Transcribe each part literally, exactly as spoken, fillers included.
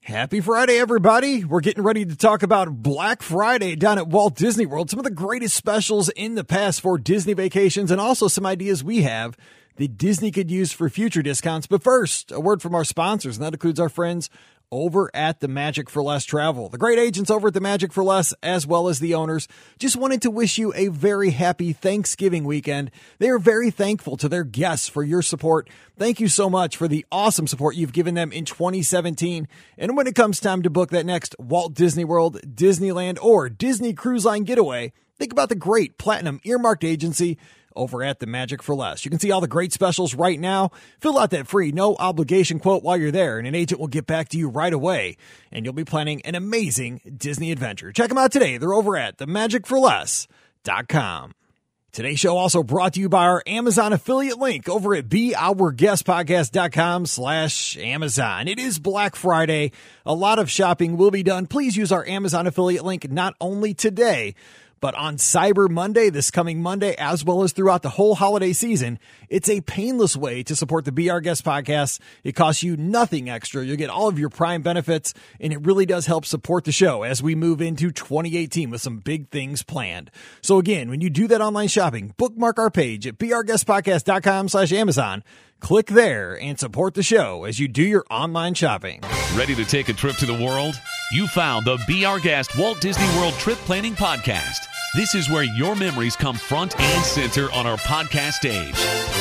Happy Friday, everybody. We're getting ready to talk about Black Friday down at Walt Disney World. Some of the greatest specials in the past for Disney vacations and also some ideas we have that Disney could use for future discounts. But first, a word from our sponsors, and that includes our friends over at the Magic for Less Travel. The great agents over at the Magic for Less, as well as the owners, just wanted to wish you a very happy Thanksgiving weekend. They are very thankful to their guests for your support. Thank you so much for the awesome support you've given them in twenty seventeen. And when it comes time to book that next Walt Disney World, Disneyland, or Disney Cruise Line getaway, think about the great Platinum Earmarked Agency over at the Magic for Less. You can see all the great specials right now. Fill out that free, no obligation quote while you're there, and an agent will get back to you right away, and you'll be planning an amazing Disney adventure. Check them out today. They're over at the magic for less dot com. Today's show also brought to you by our Amazon affiliate link over at be our guest podcast dot com slash Amazon. It is Black Friday. A lot of shopping will be done. Please use our Amazon affiliate link not only today, but on Cyber Monday, this coming Monday, as well as throughout the whole holiday season. It's a painless way to support the Be Our Guest podcast. It costs you nothing extra. You'll get all of your Prime benefits, and it really does help support the show as we move into twenty eighteen with some big things planned. So again, when you do that online shopping, bookmark our page at be our guest podcast dot com slash Amazon. Click there and support the show as you do your online shopping. Ready to take a trip to the world? You found the Be Our Guest Walt Disney World Trip Planning Podcast. This is where your memories come front and center on our podcast stage.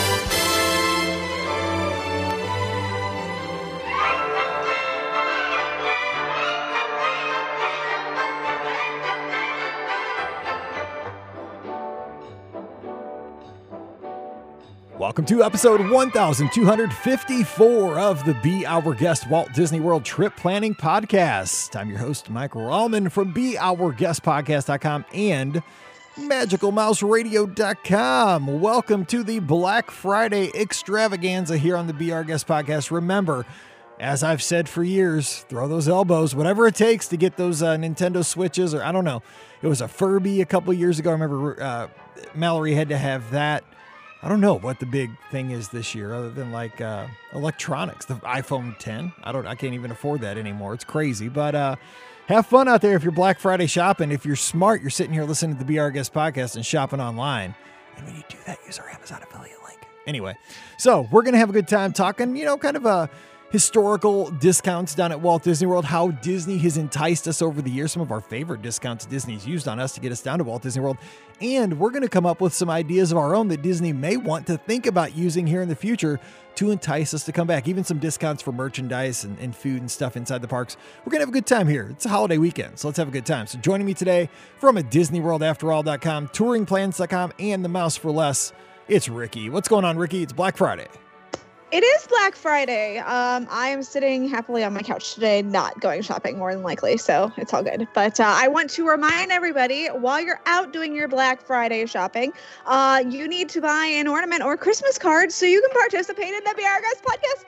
Welcome to episode twelve fifty-four of the Be Our Guest Walt Disney World Trip Planning Podcast. I'm your host, Michael Rallman from be our guest podcast dot com and magical mouse radio dot com. Welcome to the Black Friday extravaganza here on the Be Our Guest Podcast. Remember, as I've said for years, throw those elbows, whatever it takes to get those uh, Nintendo Switches, or I don't know. It was a Furby a couple years ago. I remember uh, Mallory had to have that. I don't know what the big thing is this year other than like uh, electronics, the iPhone ten. I don't, I can't even afford that anymore. It's crazy, but uh, have fun out there if you're Black Friday shopping. If you're smart, you're sitting here listening to the Be Our Guest podcast and shopping online. And when you do that, use our Amazon affiliate link. Anyway, so we're going to have a good time talking, you know, kind of a historical discounts down at Walt Disney World, how Disney has enticed us over the years, some of our favorite discounts Disney's used on us to get us down to Walt Disney World. And we're going to come up with some ideas of our own that Disney may want to think about using here in the future to entice us to come back. Even some discounts for merchandise and, and food and stuff inside the parks. We're going to have a good time here. It's a holiday weekend, so let's have a good time. So joining me today from a Disney World After All dot com, touring plans dot com, and the Mouse for Less, it's Ricky. What's going on, Ricky? It's Black Friday. It is Black Friday. Um, I am sitting happily on my couch today, not going shopping more than likely, so it's all good. But uh, I want to remind everybody, while you're out doing your Black Friday shopping, uh, you need to buy an ornament or Christmas card so you can participate in the Be Our Guest Podcast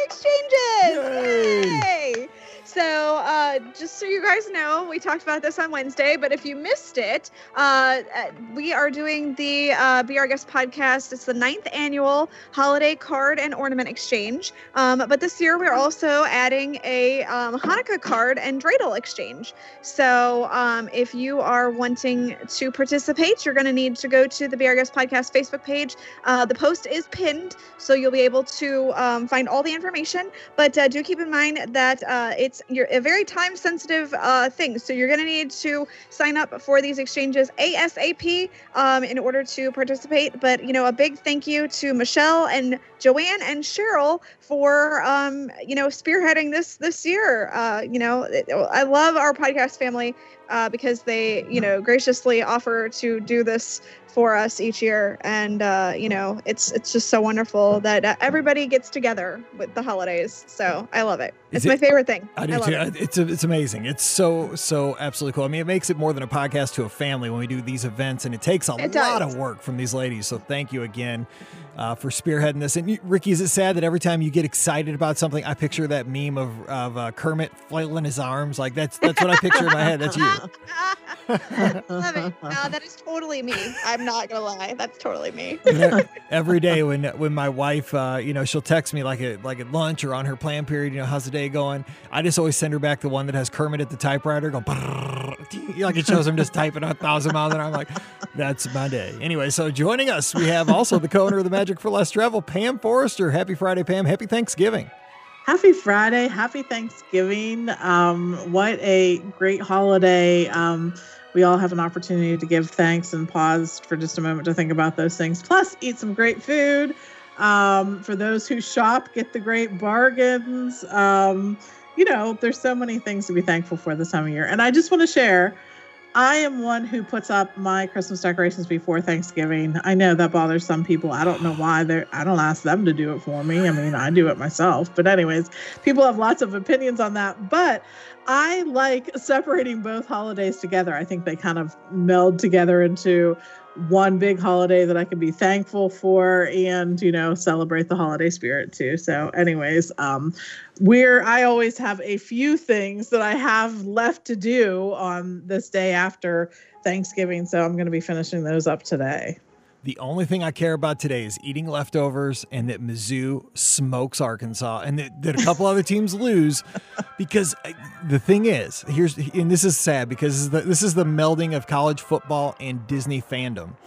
Family Exchanges. Yay! Yay! So uh, just so you guys know, we talked about this on Wednesday, but if you missed it, uh, we are doing the uh, Be Our Guest Podcast. It's the ninth annual holiday card and ornament exchange. Um, but this year we're also adding a um, Hanukkah card and dreidel exchange. So um, if you are wanting to participate, you're going to need to go to the Be Our Guest Podcast Facebook page. Uh, the post is pinned, so you'll be able to um, find all the information. But uh, do keep in mind that uh, it's you're a very time-sensitive uh, thing, so you're going to need to sign up for these exchanges ASAP um, in order to participate. But, you know, a big thank you to Michelle and Joanne and Cheryl for, um, you know, spearheading this this year. Uh, you know, it, I love our podcast family uh, because they, you know, graciously offer to do this for us each year. And, uh, you know, it's it's just so wonderful that uh, everybody gets together with the holidays. So I love it. It's Is my it, favorite thing. I do I love too. It. It's, a, it's amazing. It's so, so absolutely cool. I mean, it makes it more than a podcast to a family when we do these events, and it takes a it lot does. of work from these ladies. So thank you again uh, for spearheading this. And you, Ricky, is it sad that every time you get excited about something, I picture that meme of, of uh, Kermit flailing his arms? Like that's, that's what I picture in my head. That's you. Love it. No, that is totally me. I'm not gonna lie. That's totally me. Every day when when my wife, uh, you know, she'll text me like at like at lunch or on her plan period, you know, how's the day going? I just always send her back the one that has Kermit at the typewriter going, like it shows him just typing a thousand miles an hour. I'm like, that's my day. Anyway, so joining us, we have also the co-owner of the Magic for Less Travel, Pam Forrester. Happy Friday, Pam. Happy Thanksgiving. Happy Friday. Happy Thanksgiving. Um, what a great holiday. Um, we all have an opportunity to give thanks and pause for just a moment to think about those things. Plus, eat some great food. Um, for those who shop, get the great bargains. Um, you know, there's so many things to be thankful for this time of year. And I just want to share, I am one who puts up my Christmas decorations before Thanksgiving. I know that bothers some people. I don't know why. They're, I don't ask them to do it for me. I mean, I do it myself. But anyways, people have lots of opinions on that. But I like separating both holidays together. I think they kind of meld together into one big holiday that I can be thankful for and, you know, celebrate the holiday spirit too. So anyways, um, we're, I always have a few things that I have left to do on this day after Thanksgiving. So I'm going to be finishing those up today. The only thing I care about today is eating leftovers and that Mizzou smokes Arkansas and that, that a couple other teams lose, because the thing is, here's, and this is sad because this is the, this is the melding of college football and Disney fandom,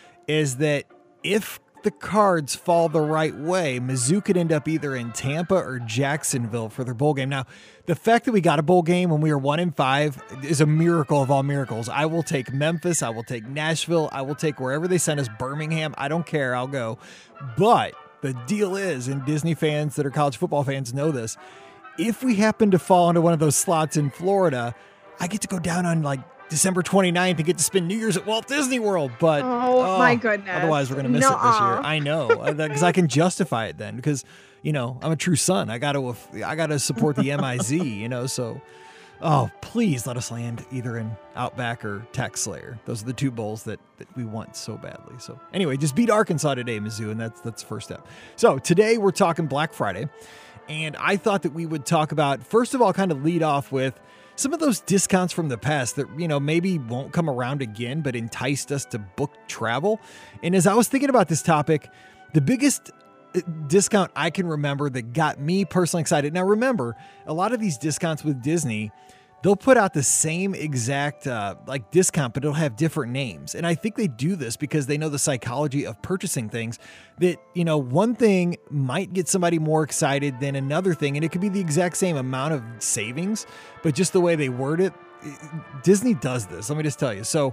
is that if the cards fall the right way, Mizzou could end up either in Tampa or Jacksonville for their bowl game. Now, the fact that we got a bowl game when we were one and five is a miracle of all miracles. I will take Memphis. I will take Nashville. I will take wherever they send us, Birmingham. I don't care. I'll go. But the deal is, and Disney fans that are college football fans know this, if we happen to fall into one of those slots in Florida, I get to go down on like December twenty-ninth and get to spend New Year's at Walt Disney World. But oh, oh my goodness. Otherwise, we're going to miss Nuh-uh. it this year. I know, because I can justify it then, because, you know, I'm a true son. I got to I got to support the M I Z, you know, so oh, please let us land either in Outback or Tax Slayer. Those are the two bowls that, that we want so badly. So anyway, just beat Arkansas today, Mizzou, and that's that's the first step. So today we're talking Black Friday, and I thought that we would talk about, first of all, kind of lead off with some of those discounts from the past that, you know, maybe won't come around again, but enticed us to book travel. And as I was thinking about this topic, the biggest discount I can remember that got me personally excited. Now, remember, a lot of these discounts with Disney, they'll put out the same exact uh, like discount, but it'll have different names. And I think they do this because they know the psychology of purchasing things, that, you know, one thing might get somebody more excited than another thing. And it could be the exact same amount of savings, but just the way they word it, Disney does this. Let me just tell you. So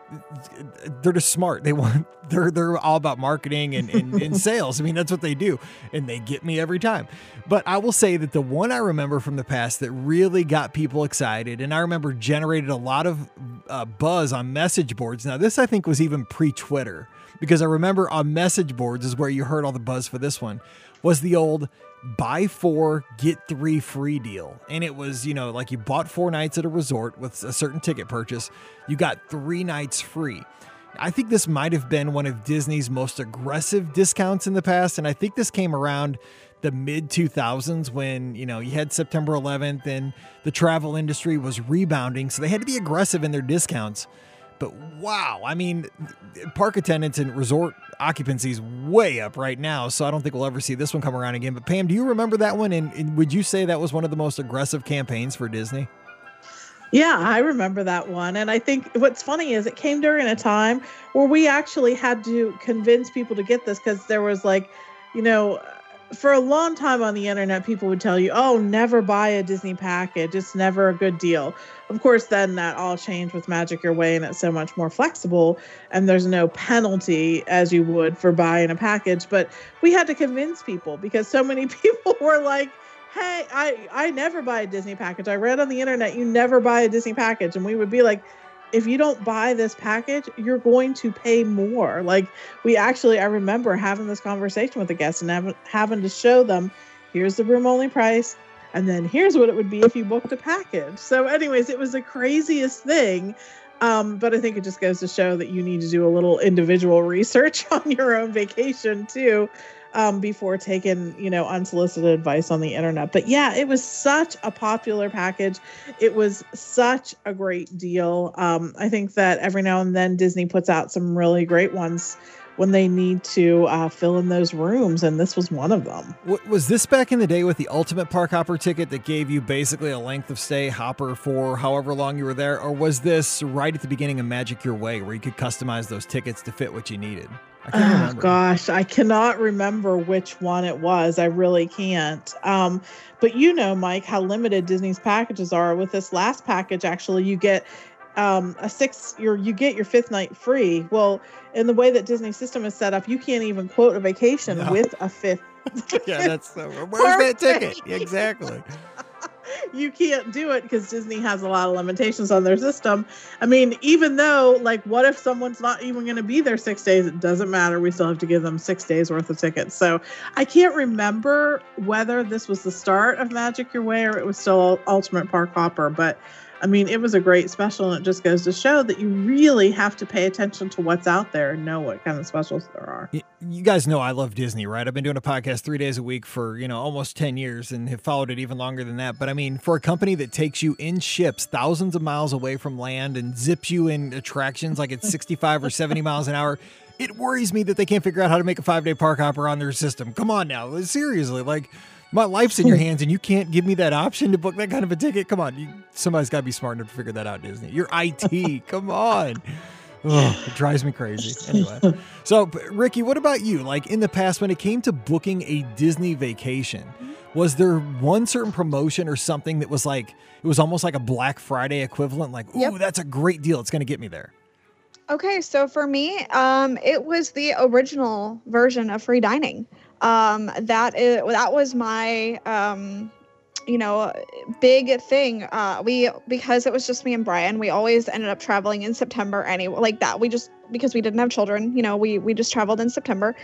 they're just smart. They want, they're, they're all about marketing and, and, and sales. I mean, that's what they do. And they get me every time. But I will say that the one I remember from the past that really got people excited, and I remember generated a lot of uh, buzz on message boards. Now, this I think was even pre-Twitter, because I remember on message boards is where you heard all the buzz for this one, was the old buy four, get three free deal. And it was, you know, like you bought four nights at a resort with a certain ticket purchase, you got three nights free. I think this might have been one of Disney's most aggressive discounts in the past. And I think this came around the mid two thousands when, you know, you had September eleventh and the travel industry was rebounding. So they had to be aggressive in their discounts. But wow, I mean, park attendance and resort occupancy is way up right now, so I don't think we'll ever see this one come around again. But Pam, do you remember that one? And, and would you say that was one of the most aggressive campaigns for Disney? Yeah, I remember that one. And I think what's funny is it came during a time where we actually had to convince people to get this, because there was like, you know, for a long time on the internet, people would tell you, oh, never buy a Disney package. It's never a good deal. Of course, then that all changed with Magic Your Way, and it's so much more flexible, and there's no penalty as you would for buying a package. But we had to convince people, because so many people were like, hey, I, I never buy a Disney package. I read on the internet, you never buy a Disney package. And we would be like, if you don't buy this package, you're going to pay more. Like, we actually, I remember having this conversation with the guests and having, having to show them, here's the room only price, and then here's what it would be if you booked a package. So anyways, it was the craziest thing. Um, but I think it just goes to show that you need to do a little individual research on your own vacation too. um, before taking, you know, unsolicited advice on the internet. But yeah, it was such a popular package. It was such a great deal. Um, I think that every now and then Disney puts out some really great ones when they need to uh, fill in those rooms, and this was one of them. Was this back in the day with the Ultimate Park Hopper ticket that gave you basically a length of stay hopper for however long you were there, or was this right at the beginning of Magic Your Way where you could customize those tickets to fit what you needed? I can't oh, remember. Gosh, I cannot remember which one it was. I really can't. Um, but you know, Mike, how limited Disney's packages are. With this last package, actually, you get um, a six. Your you get your fifth night free. Well, in the way that Disney system is set up, you can't even quote a vacation no. with a fifth. Yeah, that's uh, where's that ticket? Exactly. You can't do it because Disney has a lot of limitations on their system. I mean, even though, like, what if someone's not even going to be there six days? It doesn't matter. We still have to give them six days worth of tickets. So I can't remember whether this was the start of Magic Your Way or it was still Ultimate Park Hopper. But I mean, it was a great special, and it just goes to show that you really have to pay attention to what's out there and know what kind of specials there are. You guys know I love Disney, right? I've been doing a podcast three days a week for, you know, almost ten years and have followed it even longer than that. But I mean, for a company that takes you in ships thousands of miles away from land and zips you in attractions like it's sixty-five or seventy miles an hour, it worries me that they can't figure out how to make a five-day park hopper on their system. Come on now. Seriously, like, my life's in your hands, and you can't give me that option to book that kind of a ticket? Come on. You, somebody's got to be smart enough to figure that out, Disney. You're I T. Come on. Oh, it drives me crazy. Anyway. So, Ricky, what about you? Like, in the past, when it came to booking a Disney vacation, was there one certain promotion or something that was like, it was almost like a Black Friday equivalent? Like, ooh, yep. That's a great deal. It's going to get me there. Okay, so for me, um, it was the original version of free dining. Um, that is, that was my, um, you know, big thing. Uh, we, because it was just me and Brian, we always ended up traveling in September anyway, like that. We just, because we didn't have children, you know, we, we just traveled in September.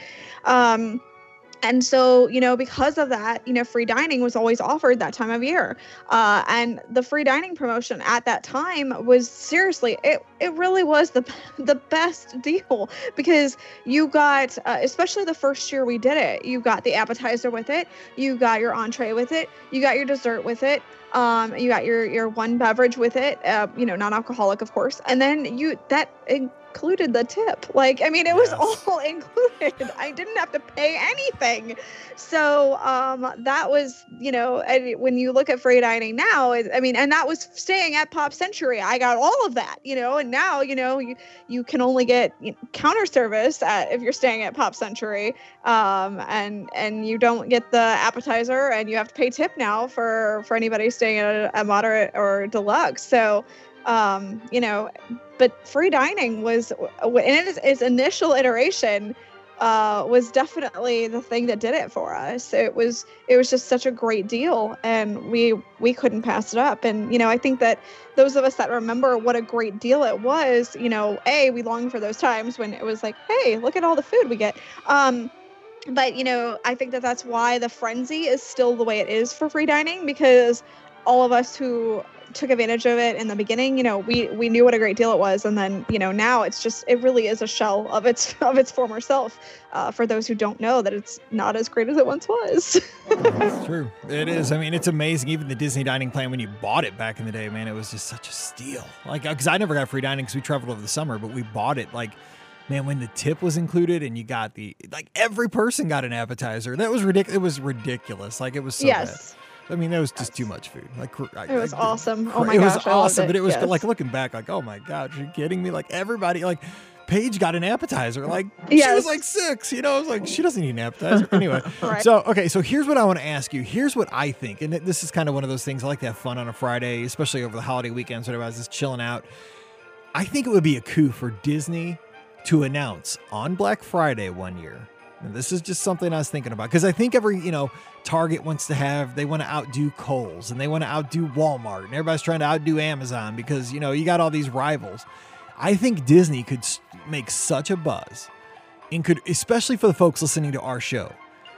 Um, And so, you know, because of that, you know, free dining was always offered that time of year. Uh, and the free dining promotion at that time was seriously, it, it really was the the best deal, because you got, uh, especially the first year we did it, you got the appetizer with it, you got your entree with it, you got your dessert with it. Um, you got your, your one beverage with it, uh, you know, non-alcoholic, of course. And then you, that included the tip. Like, I mean, it was yes. all included. I didn't have to pay anything. So, um, that was, you know, and when you look at free dining now, it, I mean, and that was staying at Pop Century. I got all of that, you know, and now, you know, you, you can only get you know, counter service at, if you're staying at Pop Century. Um, and, and you don't get the appetizer, and you have to pay tip now for, for anybody staying at a, a moderate or deluxe. So, um, you know, but free dining was, in its, its initial iteration, uh, was definitely the thing that did it for us. It was, it was just such a great deal, and we, we couldn't pass it up. And, you know, I think that those of us that remember what a great deal it was, you know, A, we long for those times when it was like, hey, look at all the food we get. Um, But, you know, I think that that's why the frenzy is still the way it is for free dining, because all of us who took advantage of it in the beginning, you know, we, we knew what a great deal it was. And then, you know, now it's just, it really is a shell of its, of its former self, uh, for those who don't know that it's not as great as it once was. It's true. It is. I mean, it's amazing. Even the Disney dining plan, when you bought it back in the day, man, it was just such a steal. Like, because I never got free dining because we traveled over the summer, but we bought it like, man, when the tip was included and you got the, like, every person got an appetizer. That was ridiculous. It was ridiculous. Like, it was so yes. bad. I mean, that was just too much food. Like, I, it was I, awesome. Oh my it gosh, was I awesome. It. But it was yes. like looking back, like, oh my gosh, are you kidding me? Like, everybody, like, Paige got an appetizer. Like, yes. she was like six. You know, I was like, she doesn't need an appetizer anyway. Right. So, okay, so here's what I want to ask you. Here's what I think, and this is kind of one of those things. I like to have fun on a Friday, especially over the holiday weekends. Whenever I was just chilling out, I think it would be a coup for Disney to announce on Black Friday one year. And this is just something I was thinking about, because I think every, you know, Target wants to have, they want to outdo Kohl's and they want to outdo Walmart, and everybody's trying to outdo Amazon because, you know, you got all these rivals. I think Disney could make such a buzz, and could, especially for the folks listening to our show,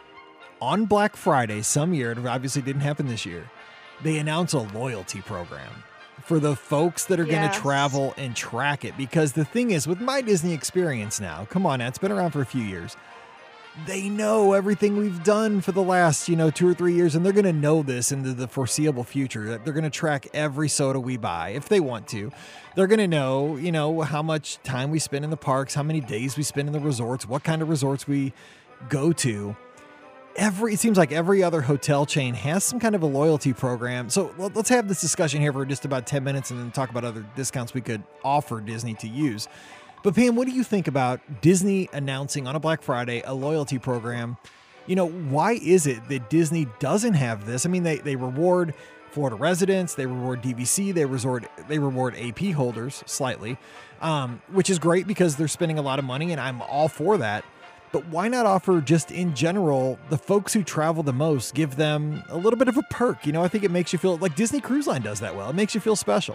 on Black Friday some year, it obviously didn't happen this year, they announce a loyalty program for the folks that are yes. going to travel and track it. Because the thing is, with my Disney experience now, come on now, it's been around for a few years. they know everything we've done for the last, you know, two or three years, and they're going to know this into the foreseeable future. They're going to track every soda we buy if they want to. They're going to know, you know, how much time we spend in the parks, how many days we spend in the resorts, what kind of resorts we go to. Every, it seems like every other hotel chain has some kind of a loyalty program. So let's have this discussion here for just about ten minutes and then talk about other discounts we could offer Disney to use. But Pam, what do you think about Disney announcing on a Black Friday a loyalty program? You know, why is it that Disney doesn't have this? I mean, they, they reward Florida residents, they reward D V C, they resort they reward A P holders slightly, um, which is great because they're spending a lot of money, and I'm all for that. But why not offer just in general, the folks who travel the most, give them a little bit of a perk? You know, I think it makes you feel like Disney Cruise Line does that well. It makes you feel special.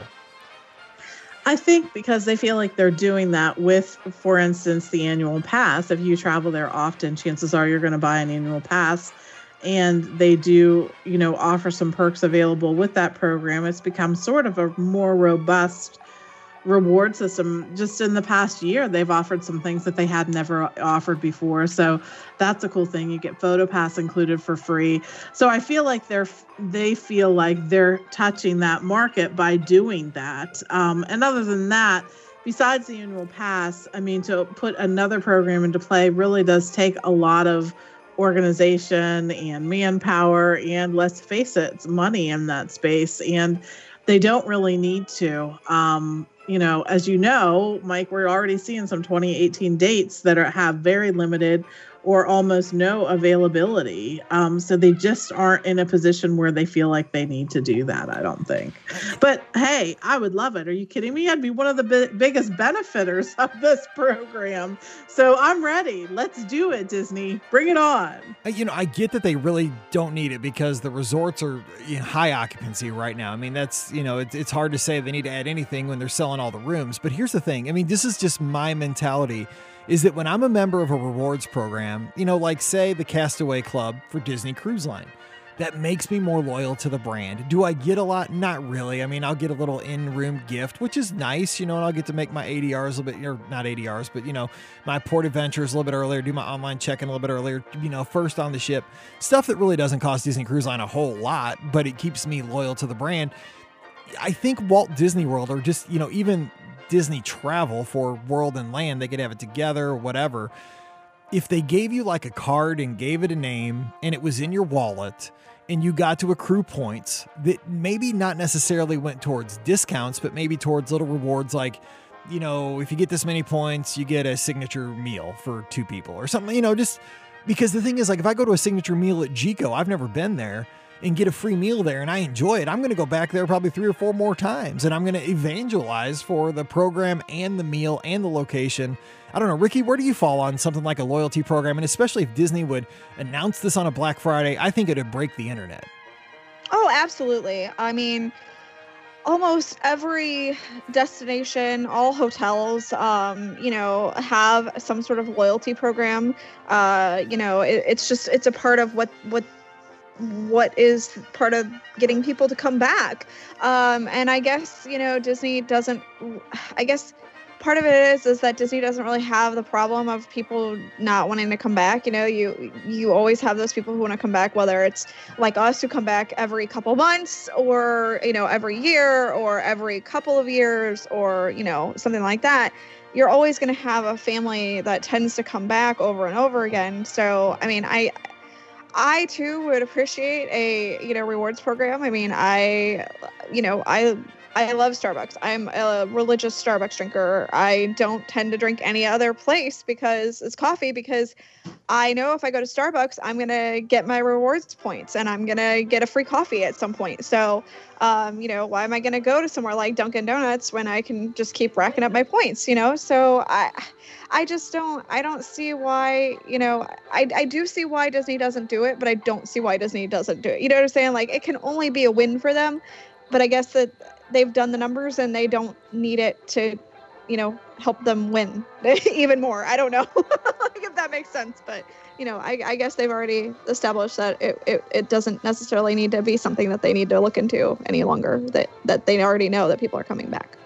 I think because they feel like they're doing that with, for instance, the annual pass. If you travel there often, chances are you're going to buy an annual pass. And they do, you know, offer some perks available with that program. It's become sort of a more robust reward system. Just in the past year, they've offered some things that they had never offered before. So that's a cool thing. You get PhotoPass included for free. So I feel like they're they feel like they're touching that market by doing that. Um, and other than that, besides the annual pass, I mean, to put another program into play really does take a lot of organization and manpower, and let's face it, it's money in that space, and they don't really need to. Um, you know, as you know, Mike, we're already seeing some twenty eighteen dates that are have very limited or almost no availability. Um, so they just aren't in a position where they feel like they need to do that, I don't think. But hey, I would love it. Are you kidding me? I'd be one of the bi- biggest benefiters of this program. So I'm ready. Let's do it, Disney. Bring it on. You know, I get that they really don't need it because the resorts are in high occupancy right now. I mean, that's, you know, it's, it's hard to say they need to add anything when they're selling all the rooms. But here's the thing. I mean, this is just my mentality, is that when I'm a member of a rewards program, you know, like say the Castaway Club for Disney Cruise Line, that makes me more loyal to the brand. Do I get a lot? Not really. I mean, I'll get a little in-room gift, which is nice, you know, and I'll get to make my A D Rs a little bit, or not A D Rs, but, you know, my port adventures a little bit earlier, do my online check-in a little bit earlier, you know, first on the ship. Stuff that really doesn't cost Disney Cruise Line a whole lot, but it keeps me loyal to the brand. I think Walt Disney World, or just, you know, even Disney Travel for World and Land, they could have it together or whatever. If they gave you like a card and gave it a name and it was in your wallet and you got to accrue points that maybe not necessarily went towards discounts, but maybe towards little rewards like, you know, if you get this many points, you get a signature meal for two people or something, you know, just because the thing is, like, if I go to a signature meal at Jiko, I've never been there, and get a free meal there and I enjoy it, I'm going to go back there probably three or four more times, and I'm going to evangelize for the program and the meal and the location. I don't know, Ricky, where do you fall on something like a loyalty program? And especially if Disney would announce this on a Black Friday, I think it would break the internet. Oh, absolutely. I mean, almost every destination, all hotels, um, you know, have some sort of loyalty program. Uh, you know, it, it's just, it's a part of what, what, what is part of getting people to come back. Um, and I guess, you know, Disney doesn't, I guess part of it is, is that Disney doesn't really have the problem of people not wanting to come back. You know, you, you always have those people who want to come back, whether it's like us who come back every couple months or, you know, every year or every couple of years or, you know, something like that. You're always going to have a family that tends to come back over and over again. So, I mean, I, I too would appreciate a, you know, rewards program. I mean, I, you know, I, I love Starbucks. I'm a religious Starbucks drinker. I don't tend to drink any other place because it's coffee, because I know if I go to Starbucks, I'm going to get my rewards points and I'm going to get a free coffee at some point. So, um, you know, why am I going to go to somewhere like Dunkin' Donuts when I can just keep racking up my points, you know? So I, I just don't, I don't see why, you know, I, I do see why Disney doesn't do it, but I don't see why Disney doesn't do it. You know what I'm saying? Like, it can only be a win for them, but I guess that they've done the numbers and they don't need it to, you know, help them win even more. I don't know if that makes sense, but, you know, I, I guess they've already established that it, it, it doesn't necessarily need to be something that they need to look into any longer, that, that they already know that people are coming back.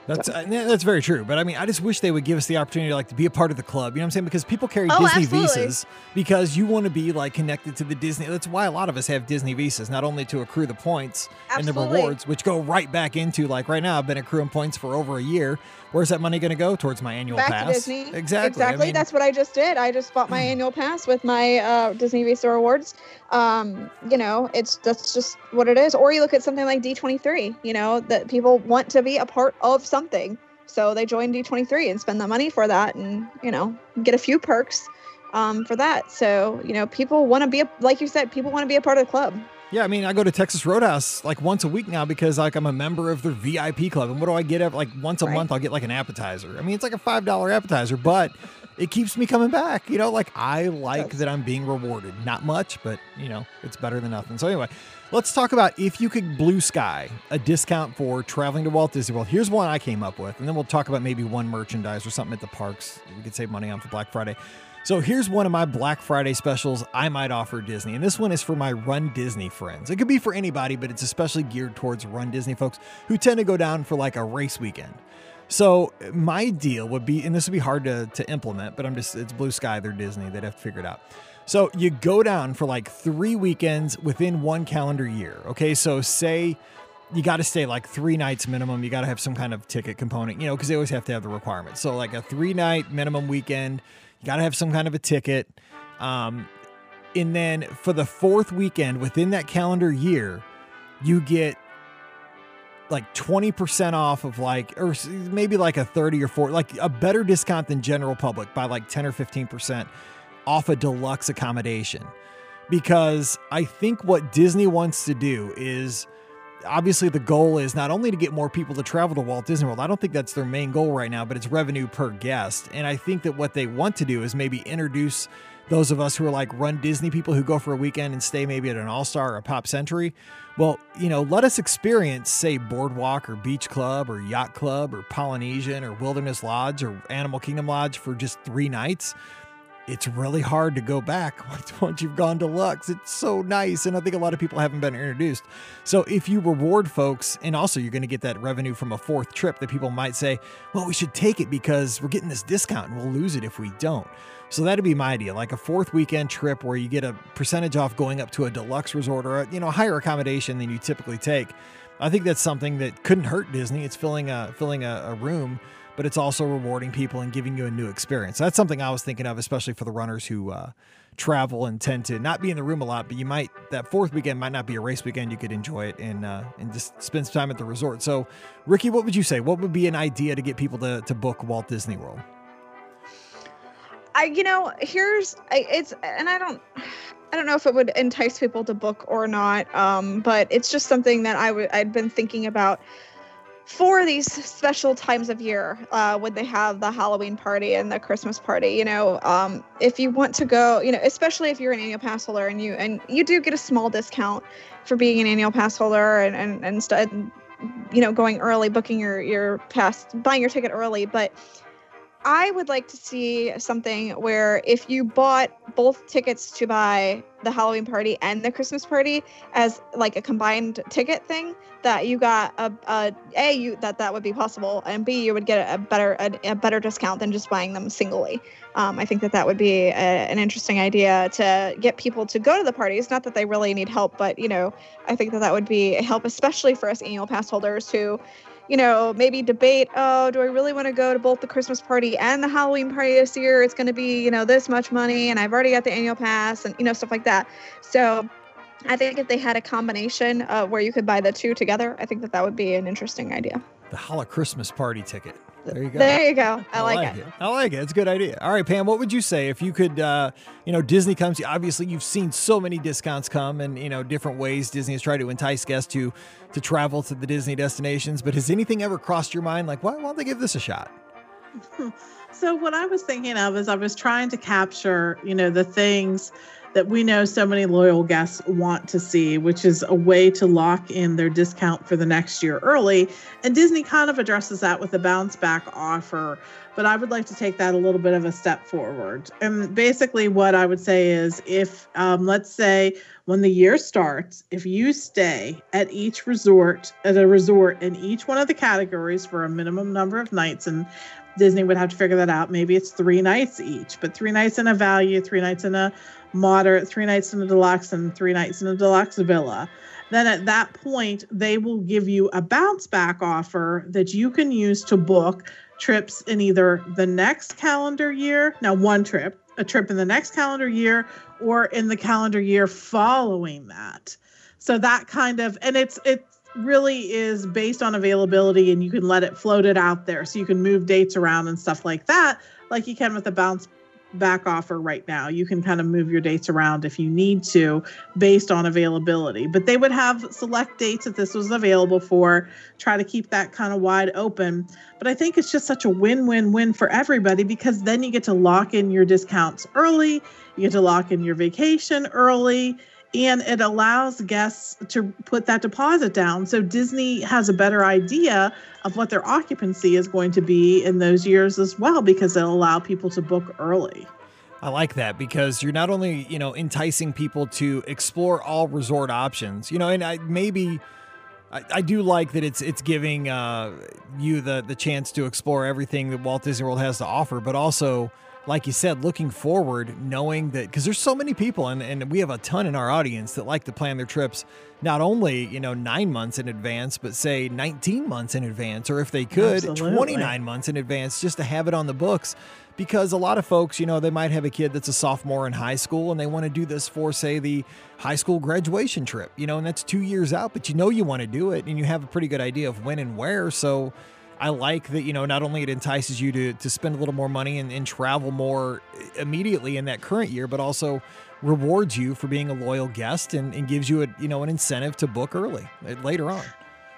That's uh, yeah, that's very true. But I mean, I just wish they would give us the opportunity, like, to be a part of the club. You know what I'm saying? Because people carry Oh, Disney absolutely. visas because you want to be like connected to the Disney. That's why a lot of us have Disney visas, not only to accrue the points and the Absolutely. rewards, which go right back into, like, right now I've been accruing points for over a year. Where's that money going to go? Towards my annual Back pass. to Disney. Exactly. Exactly. I mean, That's what I just did. I just bought my annual pass with my uh, Disney Visa rewards. Um, you know, it's that's just what it is. Or you look at something like D twenty-three. You know, that people want to be a part of something, so they join D twenty-three and spend the money for that, and you know, get a few perks um, for that. So you know, people want to be a, like you said, people want to be a part of the club. Yeah, I mean, I go to Texas Roadhouse like once a week now because like I'm a member of their V I P club. And what do I get? Like once a Right. month, I'll get like an appetizer. I mean, it's like a five dollar appetizer, but it keeps me coming back. You know, like I like does. that I'm being rewarded. Not much, but you know, it's better than nothing. So anyway, let's talk about if you could blue sky a discount for traveling to Walt Disney World. Here's one I came up with, and then we'll talk about maybe one merchandise or something at the parks we could save money on for Black Friday. So here's one of my Black Friday specials I might offer Disney. And this one is for my Run Disney friends. It could be for anybody, but it's especially geared towards Run Disney folks who tend to go down for like a race weekend. So my deal would be, and this would be hard to, to implement, but I'm just, it's blue sky, they're Disney, they'd have to figure it out. So you go down for like three weekends within one calendar year. Okay. So say you got to stay like three nights minimum. You got to have some kind of ticket component, you know, because they always have to have the requirements. So like a three night minimum weekend, you got to have some kind of a ticket. Um, and then for the fourth weekend within that calendar year, you get like twenty percent off of like, or maybe like a thirty or forty, like a better discount than general public by like ten or fifteen percent off a deluxe accommodation. Because I think what Disney wants to do is, obviously the goal is not only to get more people to travel to Walt Disney World. I don't think that's their main goal right now, but it's revenue per guest. And I think that what they want to do is maybe introduce those of us who are like Run Disney people who go for a weekend and stay maybe at an All-Star or a Pop Century. Well, you know, let us experience, say, Boardwalk or Beach Club or Yacht Club or Polynesian or Wilderness Lodge or Animal Kingdom Lodge for just three nights. It's really hard to go back once you've gone deluxe. It's so nice. And I think a lot of people haven't been introduced. So if you reward folks, and also you're going to get that revenue from a fourth trip that people might say, well, we should take it because we're getting this discount and we'll lose it if we don't. So that'd be my idea, like a fourth weekend trip where you get a percentage off going up to a deluxe resort or a, you know, higher accommodation than you typically take. I think that's something that couldn't hurt Disney. It's filling a, filling a, a room, but it's also rewarding people and giving you a new experience. So that's something I was thinking of, especially for the runners who uh, travel and tend to not be in the room a lot, but you might, that fourth weekend might not be a race weekend. You could enjoy it and uh, and just spend some time at the resort. So Ricky, what would you say? What would be an idea to get people to, to book Walt Disney World? I, you know, here's, I, it's, and I don't, I don't know if it would entice people to book or not, um, but it's just something that I w- I'd been thinking about for these special times of year, uh, when they have the Halloween party and the Christmas party. You know, um, if you want to go, you know, especially if you're an annual pass holder and you and you do get a small discount for being an annual pass holder and and and st- you know, going early, booking your your pass, buying your ticket early, but I would like to see something where if you bought both tickets to buy the Halloween party and the Christmas party as like a combined ticket thing, that you got a, a, a you that that would be possible, and B, you would get a better a, a better discount than just buying them singly. Um, I think that that would be a, an interesting idea to get people to go to the parties. Not that they really need help, but you know, I think that that would be a help, especially for us annual pass holders who, you know, maybe debate, oh, do I really want to go to both the Christmas party and the Halloween party this year? It's going to be, you know, this much money, and I've already got the annual pass and, you know, stuff like that. So I think if they had a combination uh, where you could buy the two together, I think that that would be an interesting idea. The Halla Christmas party ticket. There you go. There you go. I, I like, like it. it. I like it. It's a good idea. All right, Pam, what would you say if you could, uh, you know, Disney comes, obviously you've seen so many discounts come and, you know, different ways Disney has tried to entice guests to, to travel to the Disney destinations. But has anything ever crossed your mind? Like, why, why don't they give this a shot? So what I was thinking of is I was trying to capture, you know, the things that we know so many loyal guests want to see, which is a way to lock in their discount for the next year early. And Disney kind of addresses that with a bounce back offer. But I would like to take that a little bit of a step forward. And basically what I would say is if, um, let's say when the year starts, if you stay at each resort, at a resort in each one of the categories for a minimum number of nights, and Disney would have to figure that out. Maybe it's three nights each, but three nights in a value, three nights in a moderate, three nights in a deluxe, and three nights in a deluxe villa. Then at that point, they will give you a bounce back offer that you can use to book trips in either the next calendar year, now one trip, a trip in the next calendar year, or in the calendar year following that. So that kind of, and it's, it really is based on availability, and you can let it float it out there. So you can move dates around and stuff like that, like you can with the bounce back offer right now. You can kind of move your dates around if you need to based on availability, but they would have select dates that this was available for, try to keep that kind of wide open. But I think it's just such a win-win-win for everybody, because then you get to lock in your discounts early, you get to lock in your vacation early, and it allows guests to put that deposit down. So Disney has a better idea of what their occupancy is going to be in those years as well, because it'll allow people to book early. I like that, because you're not only, you know, enticing people to explore all resort options, you know, and I maybe I, I do like that it's it's giving uh, you the the chance to explore everything that Walt Disney World has to offer, but also, like you said, looking forward, knowing that, because there's so many people, and, and we have a ton in our audience that like to plan their trips not only, you know, nine months in advance, but say nineteen months in advance, or if they could, Absolutely. twenty-nine months in advance, just to have it on the books. Because a lot of folks, you know, they might have a kid that's a sophomore in high school, and they want to do this for, say, the high school graduation trip, you know, and that's two years out, but you know you want to do it, and you have a pretty good idea of when and where. So I like that, you know, not only it entices you to to spend a little more money and, and travel more immediately in that current year, but also rewards you for being a loyal guest, and, and gives you a, you know, an incentive to book early later on.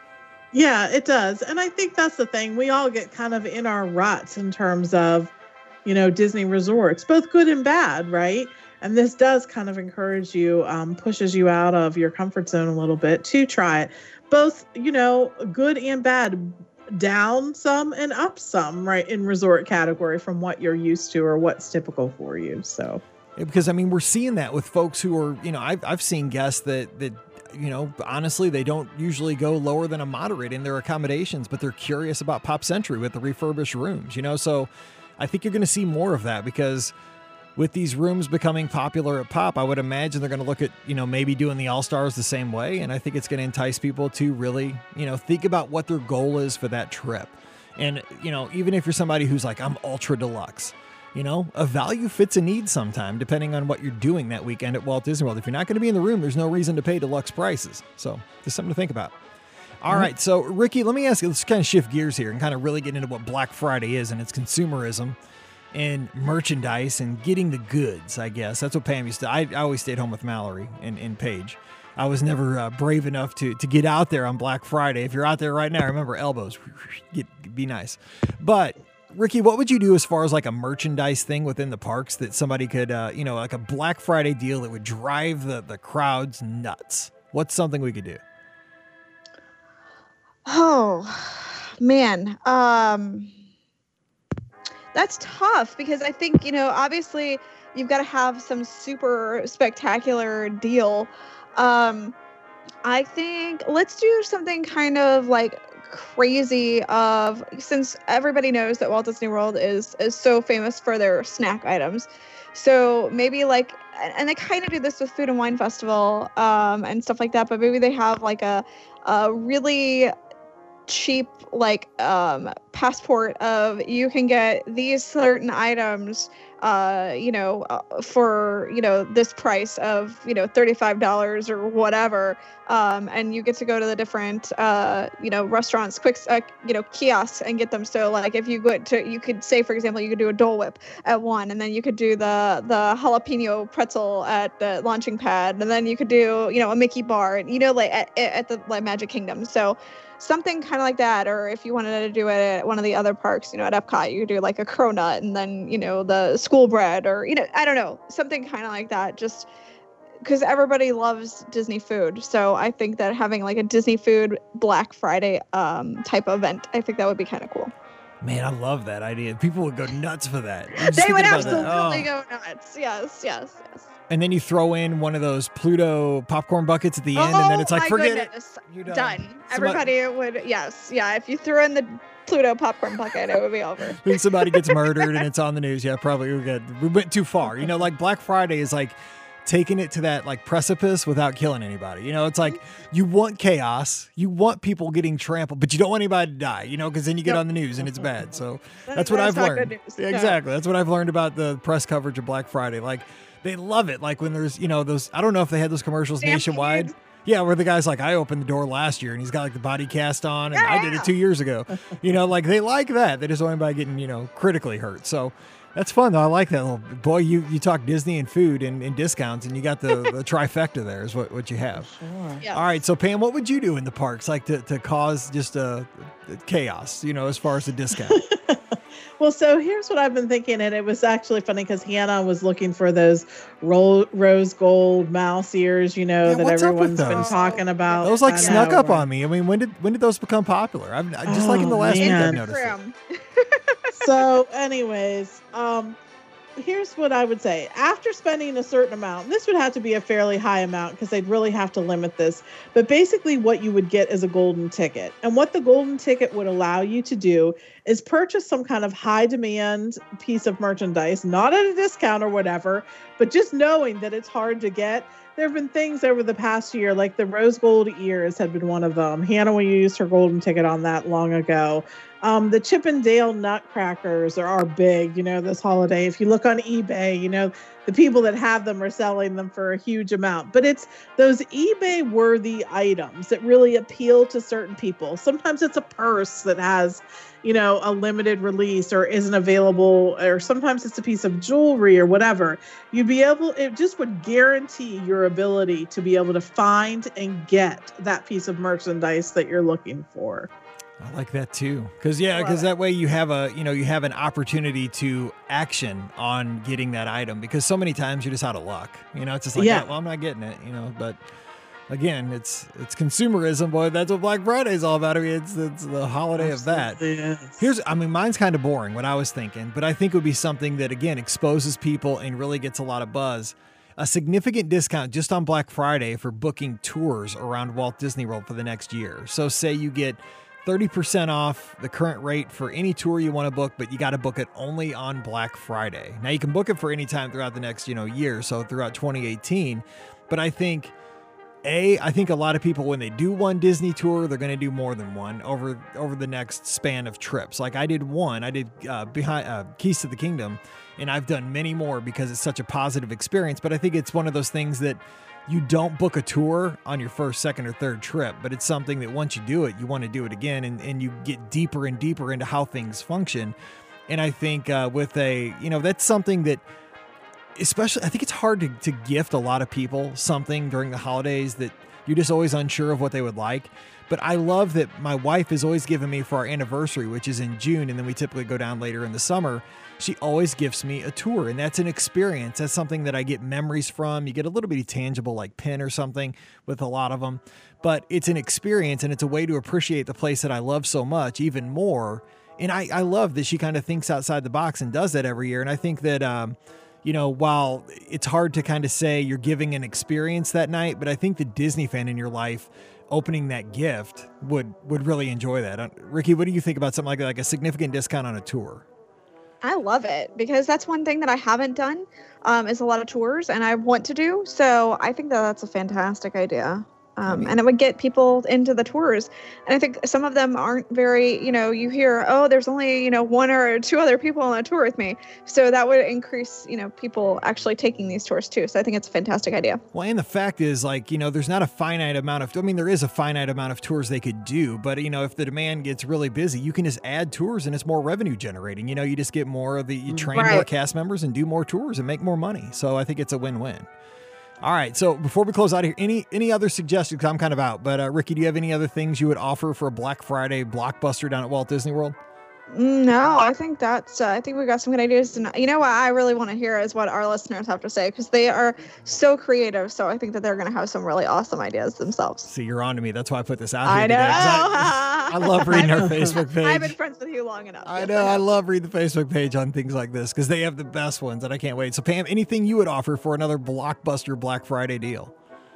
Yeah, it does. And I think that's the thing. We all get kind of in our ruts in terms of, you know, Disney resorts, both good and bad, right? And this does kind of encourage you, um, pushes you out of your comfort zone a little bit to try it. Both, you know, good and bad, down some and up some, right, in resort category from what you're used to or what's typical for you. So, yeah, because I mean, we're seeing that with folks who are, you know, I've I've seen guests that that, you know, honestly, they don't usually go lower than a moderate in their accommodations, but they're curious about Pop Century with the refurbished rooms, you know, so I think you're going to see more of that, because with these rooms becoming popular at Pop, I would imagine they're going to look at, you know, maybe doing the All-Stars the same way. And I think it's going to entice people to really, you know, think about what their goal is for that trip. And, you know, even if you're somebody who's like, I'm ultra deluxe, you know, a value fits a need sometime, depending on what you're doing that weekend at Walt Disney World. If you're not going to be in the room, there's no reason to pay deluxe prices. So just something to think about. All right. So, Ricky, let me ask you, let's kind of shift gears here and kind of really get into what Black Friday is and its consumerism and merchandise and getting the goods, I guess. That's what Pam used to. I, I always stayed home with Mallory and, and Paige. I was never uh, brave enough to to get out there on Black Friday. If you're out there right now, remember elbows. Get, be nice. But, Ricky, what would you do as far as like a merchandise thing within the parks that somebody could, uh, you know, like a Black Friday deal that would drive the, the crowds nuts? What's something we could do? Oh, man. Um... That's tough, because I think, you know, obviously you've got to have some super spectacular deal. Um, I think let's do something kind of like crazy of, since everybody knows that Walt Disney World is, is so famous for their snack items. So maybe like, and they kind of do this with Food and Wine Festival um, and stuff like that, but maybe they have like a, a really cheap like um passport of you can get these certain items uh you know uh, for you know this price of you know thirty-five dollars or whatever, um and you get to go to the different uh you know restaurants, quick uh, you know kiosks, and get them. So like if you go to, you could say, for example, you could do a Dole Whip at one, and then you could do the the jalapeno pretzel at the launching pad, and then you could do you know a Mickey bar, you know like at, at the like Magic Kingdom. So something kind of like that. Or if you wanted to do it at one of the other parks, you know, at Epcot, you could do like a cronut and then, you know, the school bread, or, you know, I don't know, something kind of like that. Just because everybody loves Disney food. So I think that having like a Disney food Black Friday um, type event, I think that would be kind of cool. Man, I love that idea. People would go nuts for that. They would absolutely oh. go nuts. Yes, yes, yes. And then you throw in one of those Pluto popcorn buckets at the end, oh, and then it's like, my forget goodness. it. You're done. done. done. Everybody somebody, would, yes, yeah. If you threw in the Pluto popcorn bucket, it would be over. Then somebody gets murdered and it's on the news. Yeah, probably we're good. We went too far. You know, like Black Friday is like taking it to that like precipice without killing anybody. You know, it's like you want chaos, you want people getting trampled, but you don't want anybody to die, you know, because then you get yep. on the news and it's bad. So that's what I've learned. Yeah, exactly. That's what I've learned about the press coverage of Black Friday. Like they love it. Like when there's, you know, those, I don't know if they had those commercials Stampede. nationwide. Yeah, where the guy's like, I opened the door last year and he's got like the body cast on and yeah. I did it two years ago. You know, like they like that. They just want anybody getting, you know, critically hurt. So that's fun, though. I like that. Little, boy, you, you talk Disney and food and, and discounts, and you got the, the trifecta there is what, what you have. Sure. Yes. All right, so Pam, what would you do in the parks, like to, to cause just a, a chaos, you know, as far as the discount? Well, so here's what I've been thinking, and it was actually funny because Hannah was looking for those ro- rose gold mouse ears, you know, yeah, that everyone's been talking about. Those like I snuck know, up right? on me. I mean, when did when did those become popular? I've just oh, like in the last man. week I've noticed it. So anyways, um, here's what I would say. After spending a certain amount, this would have to be a fairly high amount because they'd really have to limit this. But basically what you would get is a golden ticket. And what the golden ticket would allow you to do is purchase some kind of high demand piece of merchandise, not at a discount or whatever, but just knowing that it's hard to get. There have been things over the past year, like the rose gold ears had been one of them. Hannah used her golden ticket on that long ago. Um, the Chip and Dale nutcrackers are, are big, you know, this holiday. If you look on eBay, you know, the people that have them are selling them for a huge amount. But it's those eBay-worthy items that really appeal to certain people. Sometimes it's a purse that has, you know, a limited release or isn't available, or sometimes it's a piece of jewelry or whatever. You'd be able, it just would guarantee your ability to be able to find and get that piece of merchandise that you're looking for. I like that too. Cause yeah, cause that way you have a, you know, you have an opportunity to action on getting that item, because so many times you're just out of luck, you know, it's just like, yeah. well, I'm not getting it, you know, but again, it's, it's consumerism, boy. That's what Black Friday is all about. I mean, it's, it's the holiday Absolutely of that. Is. Here's, I mean, mine's kind of boring, what I was thinking, but I think it would be something that again, exposes people and really gets a lot of buzz. A significant discount just on Black Friday for booking tours around Walt Disney World for the next year. So say you get thirty percent off the current rate for any tour you want to book, but you got to book it only on Black Friday. Now you can book it for any time throughout the next, you know, year, so throughout twenty eighteen. But I think, A, I think a lot of people, when they do one Disney tour, they're going to do more than one over over the next span of trips. Like I did one, I did uh, behind uh, Keys to the Kingdom, and I've done many more because it's such a positive experience. But I think it's one of those things that you don't book a tour on your first, second, or third trip, but it's something that once you do it, you want to do it again, and, and you get deeper and deeper into how things function. And I think uh, with a, you know, that's something that, especially, I think it's hard to, to gift a lot of people something during the holidays that you're just always unsure of what they would like. But I love that my wife has always given me for our anniversary, which is in June, and then we typically go down later in the summer. She always gifts me a tour, and that's an experience. That's something that I get memories from. You get a little bit tangible, like pin or something with a lot of them, but it's an experience, and it's a way to appreciate the place that I love so much even more. And I, I love that she kind of thinks outside the box and does that every year. And I think that, um, you know, while it's hard to kind of say you're giving an experience that night, but I think the Disney fan in your life opening that gift would, would really enjoy that. Ricky, what do you think about something like that, like a significant discount on a tour? I love it because that's one thing that I haven't done um, is a lot of tours, and I want to do. So I think that that's a fantastic idea. Um, and it would get people into the tours. And I think some of them aren't very, you know, you hear, oh, there's only, you know, one or two other people on a tour with me. So that would increase, you know, people actually taking these tours too. So I think it's a fantastic idea. Well, and the fact is, like, you know, there's not a finite amount of, I mean, there is a finite amount of tours they could do, but, you know, if the demand gets really busy, you can just add tours and it's more revenue generating. You know, you just get more of the, you train right. more cast members and do more tours and make more money. So I think it's a win-win. All right, so before we close out here, any any other suggestions? Because I'm kind of out, but uh, Ricky, do you have any other things you would offer for a Black Friday blockbuster down at Walt Disney World? No, I think that's, uh, I think we got some good ideas. And you know what I really want to hear is what our listeners have to say, because they are so creative. So I think that they're going to have some really awesome ideas themselves. See, you're on to me. That's why I put this out here I today. know. I, I love reading our Facebook page. I've been friends with you long enough. I Yes, know. I I have. love reading the Facebook page on things like this because they have the best ones, and I can't wait. So, Pam, anything you would offer for another blockbuster Black Friday deal?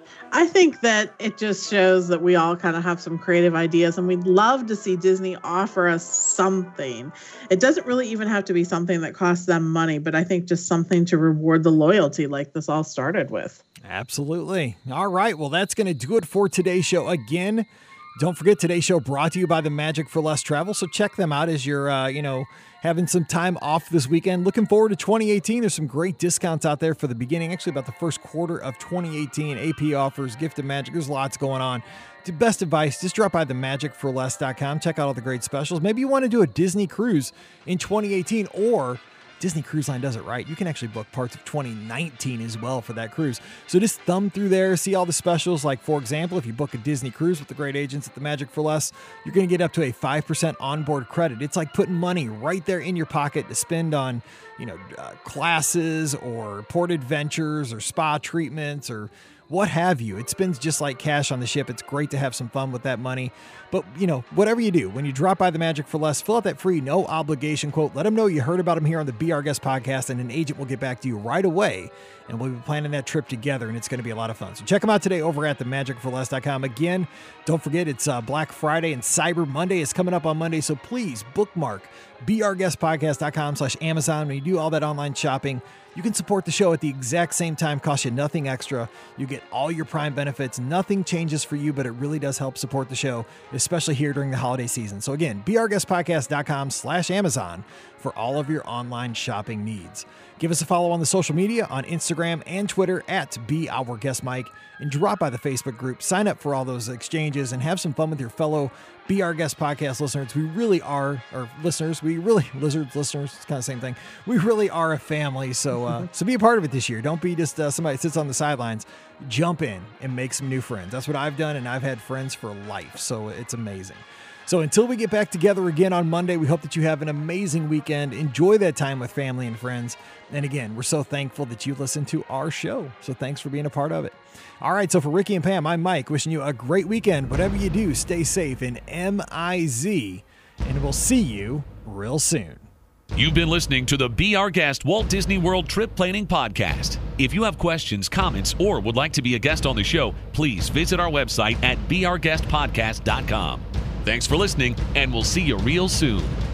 I think that it just shows that we all kind of have some creative ideas, and we'd love to see Disney offer us something. It doesn't really even have to be something that costs them money, but I think just something to reward the loyalty like this all started with. Absolutely. All right. Well, that's going to do it for today's show. Again, don't forget today's show brought to you by the Magic for Less Travel. So check them out as you're, uh, you know, having some time off this weekend. Looking forward to twenty eighteen. There's some great discounts out there for the beginning, actually about the first quarter of twenty eighteen. A P offers, gift of magic. There's lots going on. The best advice, just drop by the magic for less dot com. Check out all the great specials. Maybe you want to do a Disney cruise in twenty eighteen, or Disney Cruise Line does it right. You can actually book parts of twenty nineteen as well for that cruise. So just thumb through there, see all the specials. Like, for example, if you book a Disney cruise with the great agents at the Magic for Less, you're going to get up to a five percent onboard credit. It's like putting money right there in your pocket to spend on, you know, uh, classes or port adventures or spa treatments or what have you. It spends just like cash on the ship. It's great to have some fun with that money. But, you know, whatever you do, when you drop by the Magic for Less, fill out that free no obligation quote. Let them know you heard about them here on the Be Our Guest podcast, and an agent will get back to you right away. And we'll be planning that trip together, and it's going to be a lot of fun. So check them out today over at the magic for less dot com. Again, don't forget it's uh, Black Friday, and Cyber Monday is coming up on Monday. So please bookmark be our guest podcast dot com slash Amazon. When you do all that online shopping, you can support the show at the exact same time, cost you nothing extra. You get all your Prime benefits. Nothing changes for you, but it really does help support the show, especially here during the holiday season. So again, be our guest podcast dot com slash Amazon for all of your online shopping needs. Give us a follow on the social media on Instagram and Twitter at Be Our Guest Mike, and drop by the Facebook group. Sign up for all those exchanges and have some fun with your fellow Be Our Guest podcast listeners. We really are, or listeners, we really, lizards, listeners, it's kind of the same thing. We really are a family. So, uh, so be a part of it this year. Don't be just uh, somebody that sits on the sidelines. Jump in and make some new friends. That's what I've done, and I've had friends for life. So it's amazing. So until we get back together again on Monday, we hope that you have an amazing weekend. Enjoy that time with family and friends. And again, we're so thankful that you listen to our show. So thanks for being a part of it. All right, so for Ricky and Pam, I'm Mike, wishing you a great weekend. Whatever you do, stay safe in M I Z, and we'll see you real soon. You've been listening to the Be Our Guest Walt Disney World Trip Planning Podcast. If you have questions, comments, or would like to be a guest on the show, please visit our website at be our guest podcast dot com. Thanks for listening, and we'll see you real soon.